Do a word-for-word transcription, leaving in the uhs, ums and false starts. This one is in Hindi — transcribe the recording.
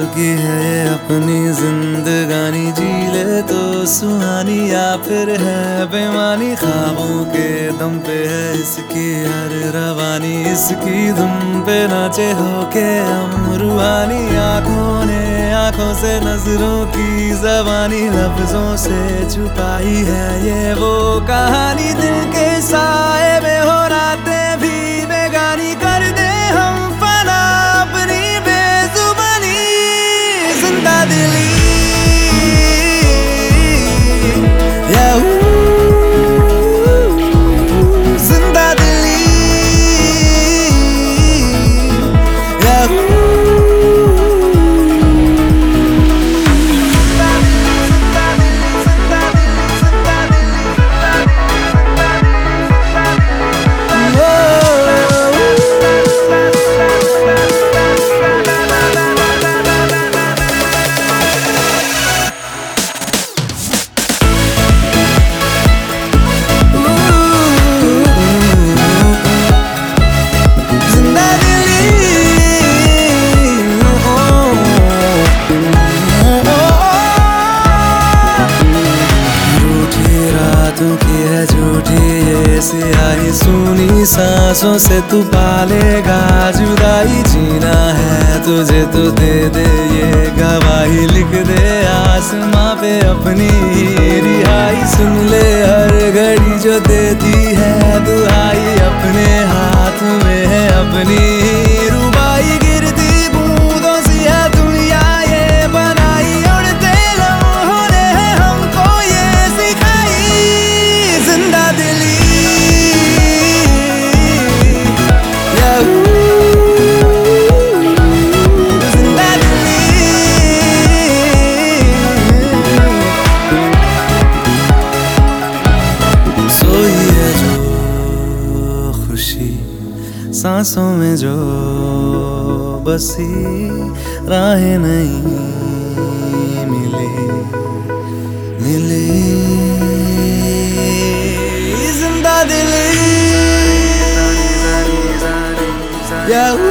की है ये अपनी जिंदगानी, जी ले तो सुहानी या फिर है बेमानी। ख्वाबों के दम पे है इसकी हर रवानी, इसकी धुन पे नाचे होके हम रूहानी। आंखों ने आंखों से नजरों की जबानी, लफ्जों से छुपाई है ये वो कहानी। दिल के साए में हो रातें भी बेगानी, कर दे हम फना अपनी बेजुबानी। जिंदा दिली याहू, जिंदा दिली याहू। की है झूठी ये सियाही, सुनी सांसों से तू पालेगा जुदाई। जीना है तुझे तो दे दे ये गवाही, लिख दे आसमां पे अपनी रिहाई। सुन ले हर घड़ी जो देती है दुहाई, अपने हाथ में है अपनी रुबाई। गिरती बूंदों सी है दुनिया ये बनाई, उड़ते लम्हों ने हमको ये सिखाई। जिंदा दिली याहू, जिंदा दिली। सोई है जो खुशी सांसों में जो बसी, राहें नहीं मिली मिली। जिंदा दिली याहू।